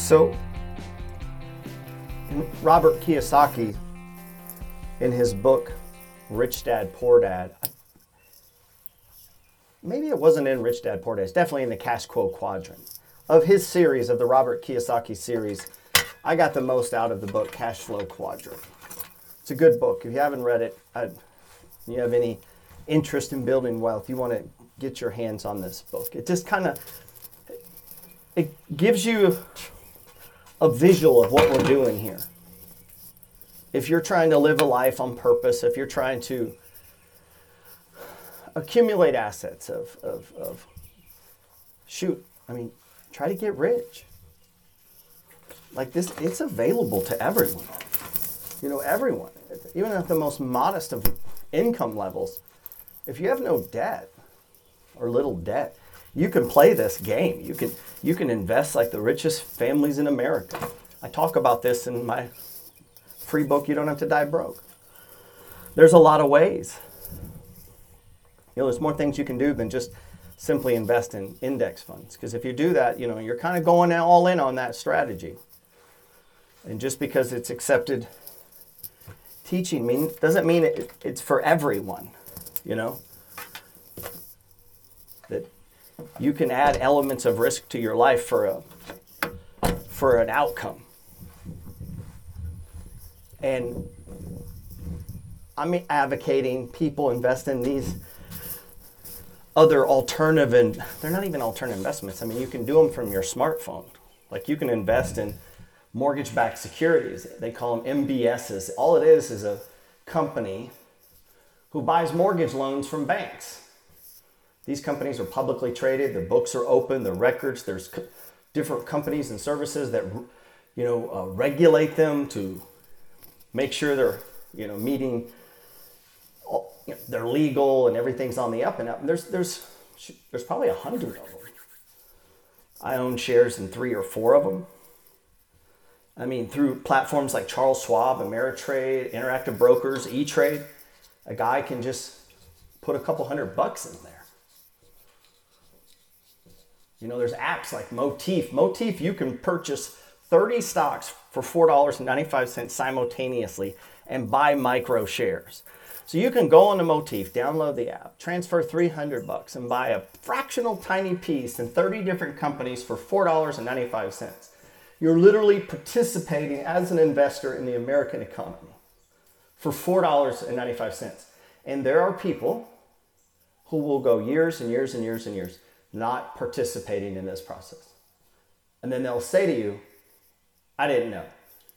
So, Robert Kiyosaki, in his book, Rich Dad, Poor Dad, maybe it wasn't in Rich Dad, Poor Dad, it's definitely in the Cash Quo Quadrant. Of his series, of the Robert Kiyosaki series, I got the most out of the book, Cash Flow Quadrant. It's a good book. If you haven't read it, you have any interest in building wealth, you want to get your hands on this book. It just kind of, it gives you a visual of what we're doing here. If you're trying to live a life on purpose, if you're trying to accumulate assets try to get rich. Like this, it's available to everyone. Everyone, even at the most modest of income levels, if you have no debt or little debt, you can play this game. You can invest like the richest families in America. I talk about this in my free book, You Don't Have to Die Broke. There's a lot of ways. There's more things you can do than just simply invest in index funds. Because if you do that, you're kind of going all in on that strategy. And just because it's accepted teaching doesn't mean it's for everyone, That you can add elements of risk to your life for an outcome. And I'm advocating people invest in these other alternative, and they're not even alternative investments. You can do them from your smartphone. Like you can invest in mortgage-backed securities. They call them MBSs. All it is a company who buys mortgage loans from banks. These companies are publicly traded. Their books are open. Their records. There's different companies and services that regulate them to make sure they're meeting. They're legal and everything's on the up and up. And there's probably 100 of them. I own shares in 3 or 4 of them. Through platforms like Charles Schwab, Ameritrade, Interactive Brokers, E-Trade, a guy can just put a couple $100 in there. There's apps like Motif. Motif, you can purchase 30 stocks for $4.95 simultaneously and buy micro shares. So you can go on to Motif, download the app, transfer $300 and buy a fractional tiny piece in 30 different companies for $4.95. You're literally participating as an investor in the American economy for $4.95. And there are people who will go years and years and years and years not participating in this process. And then they'll say to you, I didn't know.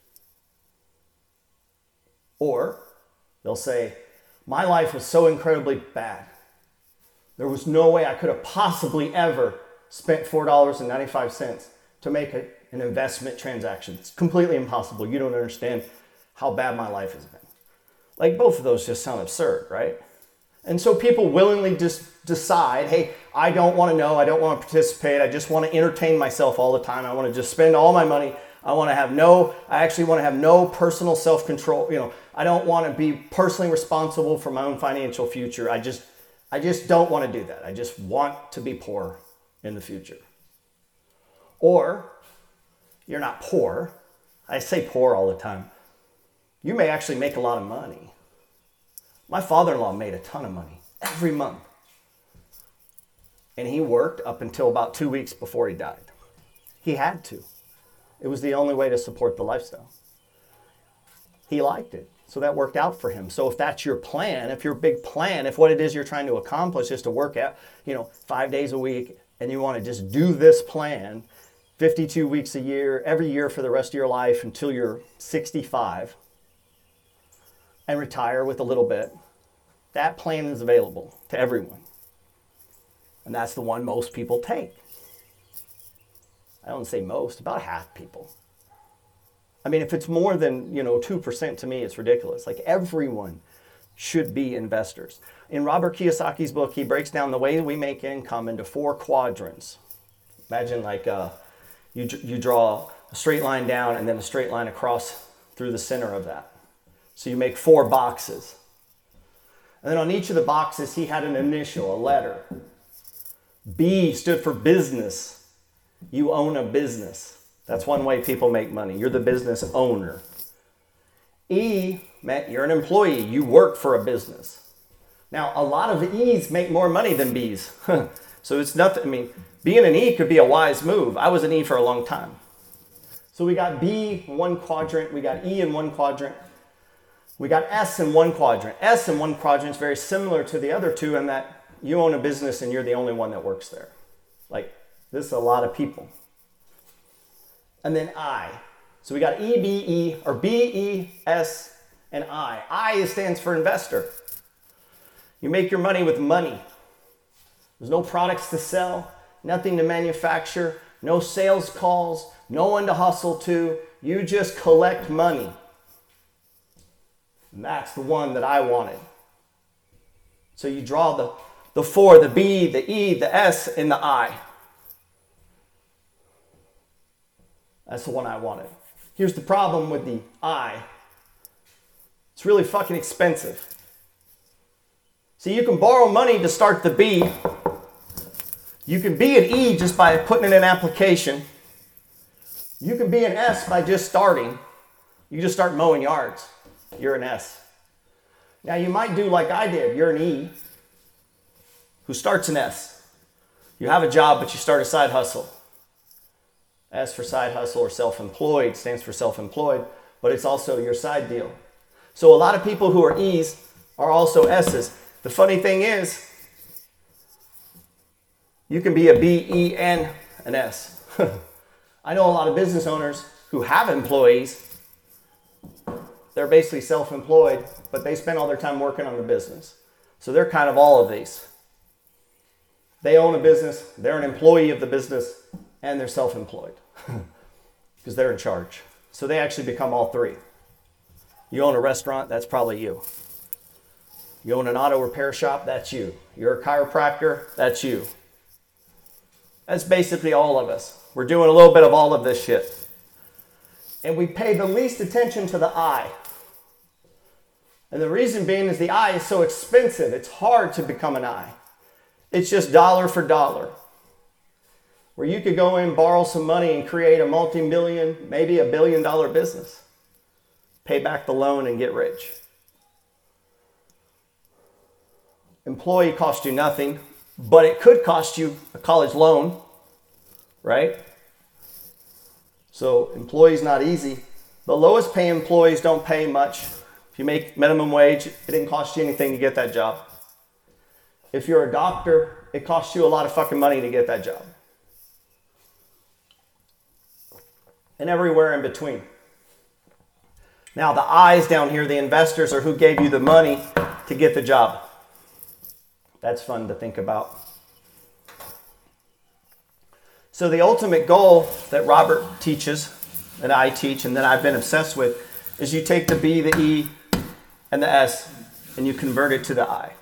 Or they'll say, my life was so incredibly bad. There was no way I could have possibly ever spent $4.95 to make an investment transaction. It's completely impossible. You don't understand how bad my life has been. Like both of those just sound absurd, right? And so people willingly just decide, hey, I don't want to know. I don't want to participate. I just want to entertain myself all the time. I want to just spend all my money. I actually want to have no personal self-control. I don't want to be personally responsible for my own financial future. I just don't want to do that. I just want to be poor in the future. Or you're not poor. I say poor all the time. You may actually make a lot of money. My father-in-law made a ton of money every month. And he worked up until about 2 weeks before he died. He had to. It was the only way to support the lifestyle. He liked it. So that worked out for him. So if that's your plan, if your big plan, if what it is you're trying to accomplish is to work out, 5 days a week, and you want to just do this plan 52 weeks a year, every year for the rest of your life until you're 65 and retire with a little bit, that plan is available to everyone. And that's the one most people take. I don't say most, about half people. If it's more than 2%, to me, it's ridiculous. Like everyone should be investors. In Robert Kiyosaki's book, he breaks down the way we make income into 4 quadrants. Imagine like you draw a straight line down and then a straight line across through the center of that. So you make 4 boxes. And then on each of the boxes, he had an initial, a letter. B stood for business. You own a business. That's one way people make money. You're the business owner. E meant you're an employee. You work for a business. Now, a lot of E's make more money than B's. So it's nothing, I mean, being an E could be a wise move. I was an E for a long time. So we got B in one quadrant, we got E in one quadrant, we got S in one quadrant. S in one quadrant is very similar to the other two in that you own a business and you're the only one that works there. Like, this is a lot of people. And then I. So we got E, B, E, or B, E, S, and I. I stands for investor. You make your money with money. There's no products to sell, nothing to manufacture, no sales calls, no one to hustle to. You just collect money. And that's the one that I wanted. So you draw the 4, the B, the E, the S, and the I. That's the one I wanted. Here's the problem with the I. It's really fucking expensive. So you can borrow money to start the B. You can be an E just by putting in an application. You can be an S by just starting. You just start mowing yards. You're an S. Now you might do like I did. You're an E who starts an S. You have a job, but you start a side hustle. S for side hustle or self-employed stands for self-employed, but it's also your side deal. So a lot of people who are E's are also S's. The funny thing is, you can be a B, E, and an S. I know a lot of business owners who have employees. They're basically self-employed, but they spend all their time working on the business. So they're kind of all of these. They own a business, they're an employee of the business, and they're self-employed because they're in charge. So they actually become all three. You own a restaurant, that's probably you. You own an auto repair shop, that's you. You're a chiropractor, that's you. That's basically all of us. We're doing a little bit of all of this shit. And we pay the least attention to the I. And the reason being is the I is so expensive. It's hard to become an I. It's just dollar for dollar. Where you could go in, borrow some money, and create a multi-million, maybe $1 billion business. Pay back the loan and get rich. Employee costs you nothing, but it could cost you a college loan, right? So employees not easy. The lowest paying employees don't pay much. If you make minimum wage, it didn't cost you anything to get that job. If you're a doctor, it costs you a lot of fucking money to get that job. And everywhere in between. Now the I's down here, the investors, are who gave you the money to get the job. That's fun to think about. So the ultimate goal that Robert teaches, that I teach, and that I've been obsessed with, is you take the B, the E, and the S, and you convert it to the I.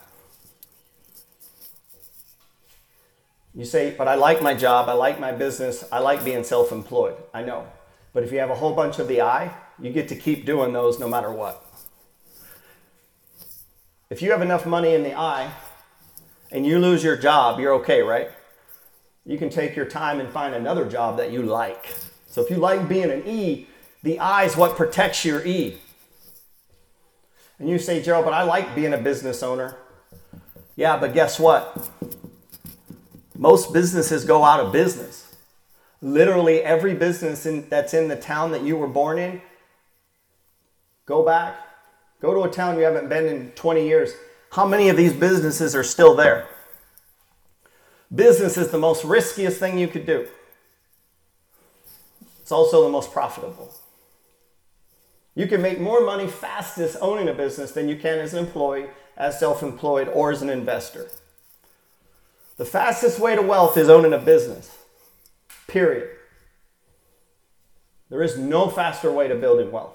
You say, but I like my job, I like my business, I like being self-employed. I know. But if you have a whole bunch of the I, you get to keep doing those no matter what. If you have enough money in the I, and you lose your job, you're okay, right? You can take your time and find another job that you like. So if you like being an E, the I is what protects your E. And you say, Gerald, but I like being a business owner. Yeah, but guess what? Most businesses go out of business. Literally every business that's in the town that you were born in, go back, go to a town you haven't been in 20 years. How many of these businesses are still there? Business is the most riskiest thing you could do. It's also the most profitable. You can make more money fastest owning a business than you can as an employee, as self-employed, or as an investor. The fastest way to wealth is owning a business. Period. There is no faster way to building wealth.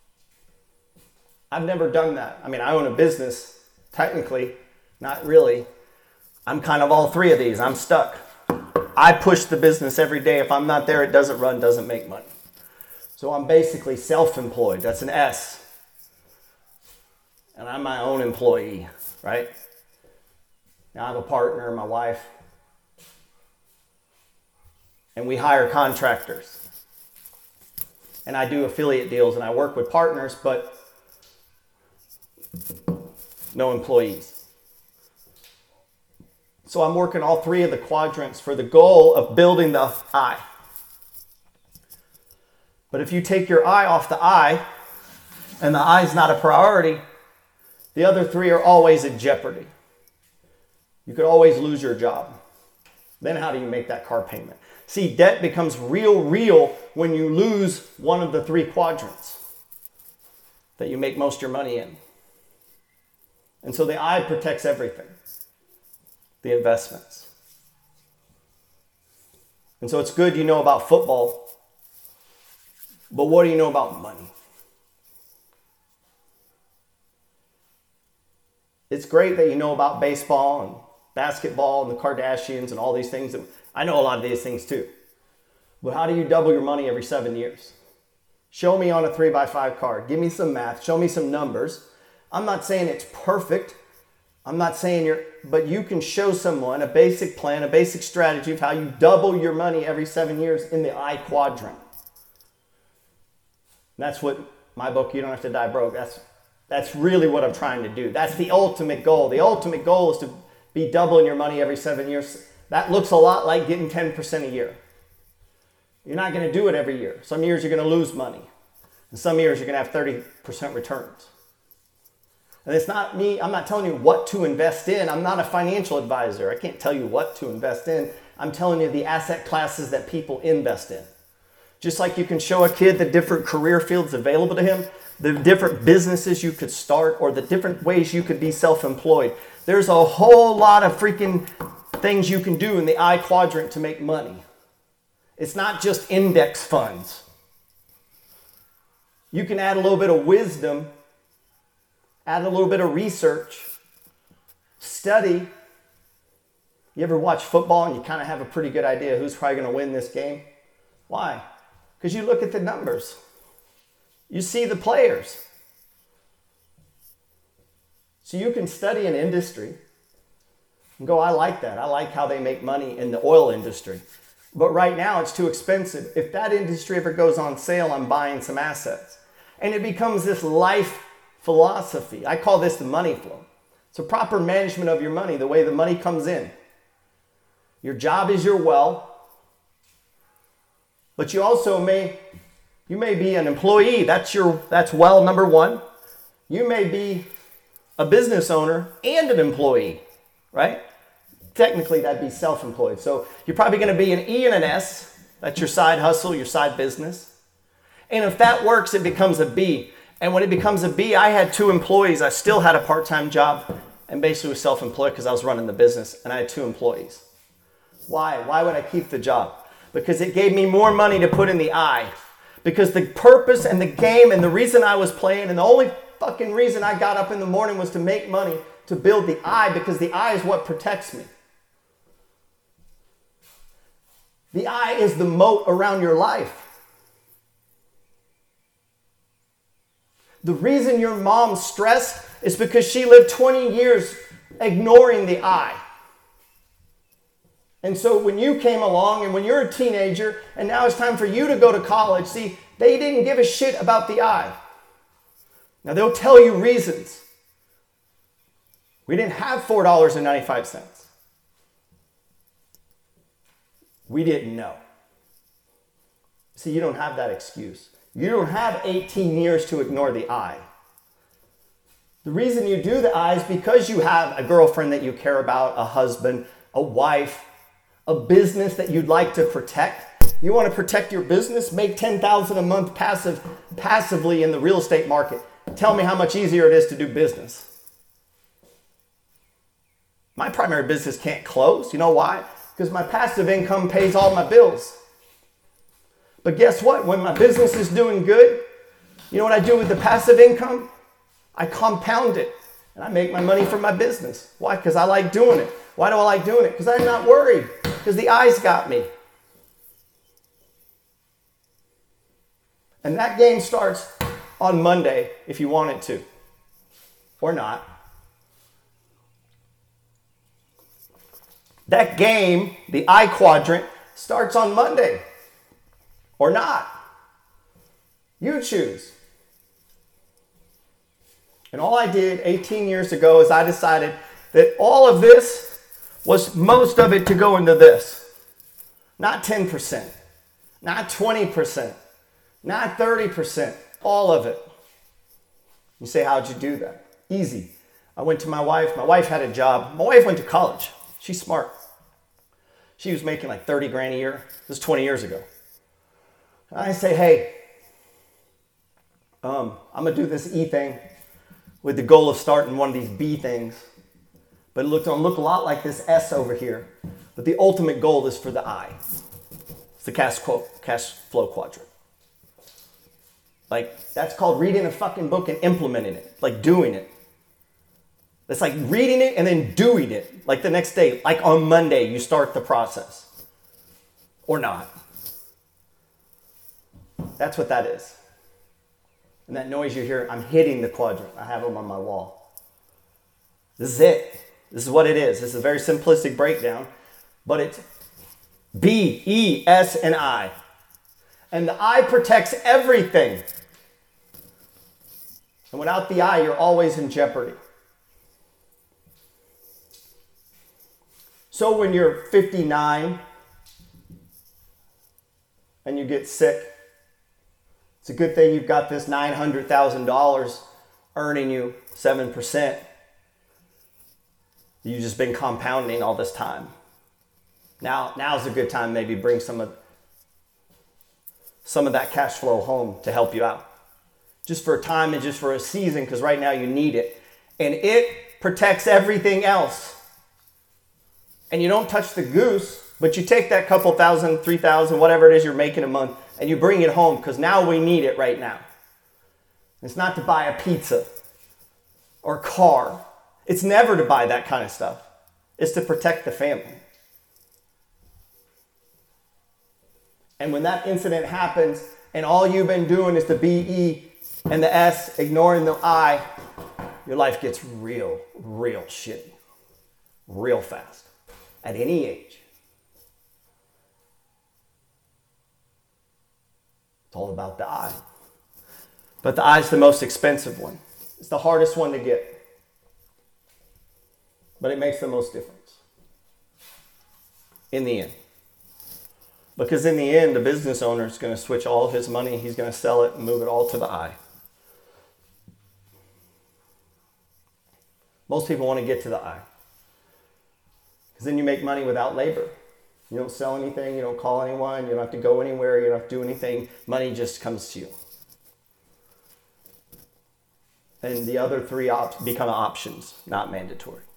I've never done that. I mean, I own a business, technically, not really. I'm kind of all three of these. I'm stuck. I push the business every day. If I'm not there, it doesn't run, doesn't make money. So I'm basically self-employed. That's an S. And I'm my own employee, right? Now I have a partner, my wife. And we hire contractors. and I do affiliate deals and I work with partners, but no employees. So I'm working all three of the quadrants for the goal of building the I. But if you take your eye off the I, and the I is not a priority, the other three are always in jeopardy. You could always lose your job. Then how do you make that car payment? See, debt becomes real when you lose one of the three quadrants that you make most of your money in. And so the I protects everything, the investments. And so it's good you know about football, but what do you know about money? It's great that you know about baseball and basketball and the Kardashians and all these things. I know a lot of these things too. But how do you double your money every 7 years? Show me on a 3x5 card. Give me some math. Show me some numbers. I'm not saying it's perfect. I'm not saying but you can show someone a basic plan, a basic strategy of how you double your money every 7 years in the I quadrant. That's what my book, You Don't Have to Die Broke, that's really what I'm trying to do. That's the ultimate goal. The ultimate goal is to be doubling your money every 7 years. That looks a lot like getting 10% a year. You're not going to do it every year. Some years you're going to lose money. And some years you're going to have 30% returns. And it's not me, I'm not telling you what to invest in. I'm not a financial advisor. I can't tell you what to invest in. I'm telling you the asset classes that people invest in. Just like you can show a kid the different career fields available to him, the different businesses you could start, or the different ways you could be self-employed. There's a whole lot of freaking things you can do in the I quadrant to make money. It's not just index funds. You can add a little bit of wisdom, add a little bit of research, study. You ever watch football and you kind of have a pretty good idea who's probably going to win this game? Why? Because you look at the numbers. You see the players. So you can study an industry and go, I like that. I like how they make money in the oil industry. But right now it's too expensive. If that industry ever goes on sale, I'm buying some assets. And it becomes this life philosophy. I call this the money flow. It's a proper management of your money, the way the money comes in. Your job is your well. But you also may be an employee. That's well number one. You may be a business owner and an employee, right? Technically, that'd be self-employed. So you're probably going to be an E and an S. That's your side hustle, your side business. And if that works, it becomes a B. And when it becomes a B, I had 2 employees. I still had a part-time job and basically was self-employed because I was running the business and I had 2 employees. Why? Why would I keep the job? Because it gave me more money to put in the I. Because the purpose and the game and the reason I was playing and the only fucking reason I got up in the morning was to make money, to build the I, because the I is what protects me. The I is the moat around your life. The reason your mom's stressed is because she lived 20 years ignoring the I. And so when you came along and when you're a teenager and now it's time for you to go to college, see, they didn't give a shit about the I. Now they'll tell you reasons. We didn't have $4.95. We didn't know. See, you don't have that excuse. You don't have 18 years to ignore the I. The reason you do the I is because you have a girlfriend that you care about, a husband, a wife, a business that you'd like to protect. You want to protect your business? Make $10,000 a month passively in the real estate market. Tell me how much easier it is to do business. My primary business can't close. You know why? Because my passive income pays all my bills. But guess what? When my business is doing good, you know what I do with the passive income? I compound it and I make my money from my business. Why? Because I like doing it. Why do I like doing it? Because I'm not worried. Because the I's got me. And that game starts on Monday if you want it to. Or not. That game, the I quadrant, starts on Monday. Or not. You choose. And all I did 18 years ago is I decided that all of this was most of it to go into this. Not 10%, not 20%, not 30%, all of it. You say, how'd you do that? Easy. I went to my wife. My wife had a job. My wife went to college. She's smart. She was making like 30 grand a year. This was 20 years ago. And I say, hey, I'm going to do this E thing with the goal of starting one of these B things. But it's going to look a lot like this S over here. But the ultimate goal is for the I. It's the cash flow quadrant. Like, that's called reading a fucking book and implementing it. Like doing it. It's like reading it and then doing it. Like the next day. Like on Monday, you start the process. Or not. That's what that is. And that noise you hear, I'm hitting the quadrant. I have them on my wall. This is it. This is what it is. This is a very simplistic breakdown. But it's B, E, S, and I. And the I protects everything. And without the I, you're always in jeopardy. So when you're 59 and you get sick, it's a good thing you've got this $900,000 earning you 7%. You've just been compounding all this time. Now's a good time maybe bring some of that cash flow home to help you out. Just for a time and just for a season, because right now you need it. And it protects everything else. And you don't touch the goose, but you take that couple thousand, 3,000, whatever it is you're making a month, and you bring it home, because now we need it right now. It's not to buy a pizza or a car. It's never to buy that kind of stuff. It's to protect the family. And when that incident happens, and all you've been doing is the B, E, and the S, ignoring the I, your life gets real shitty. Real fast. At any age. It's all about the I. But the I is the most expensive one. It's the hardest one to get. But it makes the most difference. In the end. Because in the end, the business owner is going to switch all of his money. He's going to sell it and move it all to the I. Most people want to get to the I. Because then you make money without labor. You don't sell anything. You don't call anyone. You don't have to go anywhere. You don't have to do anything. Money just comes to you. And the other three become options, not mandatory.